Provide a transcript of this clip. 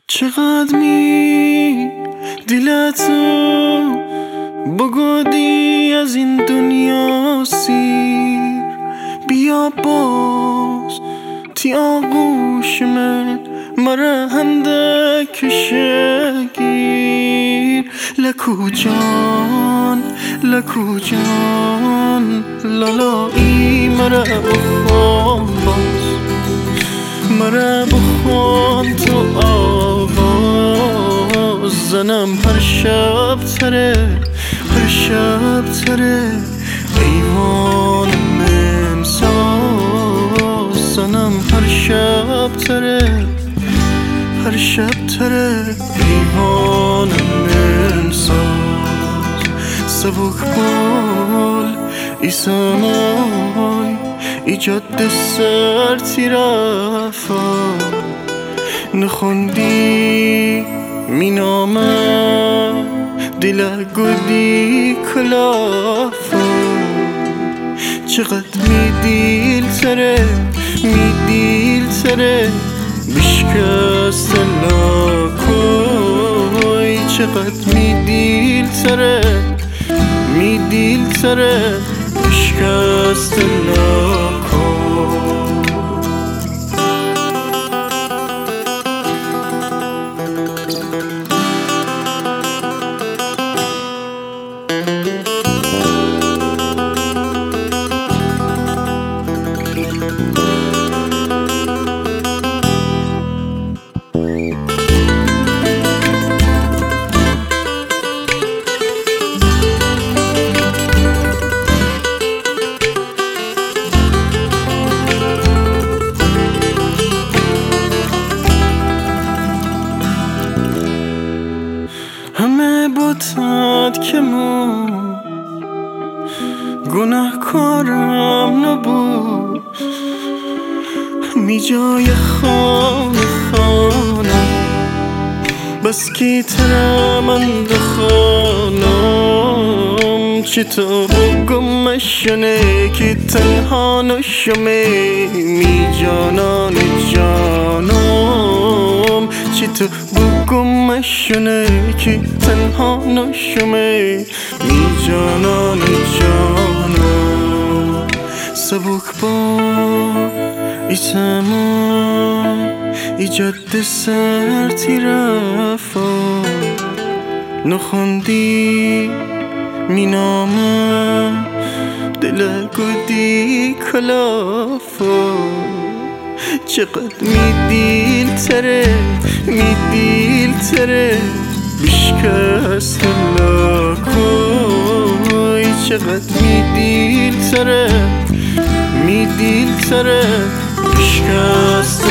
چقدر می دیلتو بگودی از این دنیا سیر، بیا باز تی آغوش من مرا هندک شگیر. لکو جان لالایی مرا بخوان باز، مرا بخوان تو آواز زنم هر شب تره ایوان من ساز. زنم هر شب تره ایوان من ساز. سبک بال ای سمای ای جاده سر تیرفا، نخوندی می نامم دل گودی کلافا. چقدر می دیل تره بشکست لاکوی. چقدر می دیل تره بشکست لاکوی. همه بودت که من گناهکارم نبود، می جای خانم بس کی ترم اندخانم. چی تو بگمشنه که تنها نشمه می جانان جانم. چی تو بگمشنه که تنها نشمه می جانان جانم. سبک بال ای سمای ای جاده سر تیرفا، نخوندی می نامم دل گودی کلافا. چقدر می دیل تره بشکست لاکوی. چقدر می دیل تره بشکست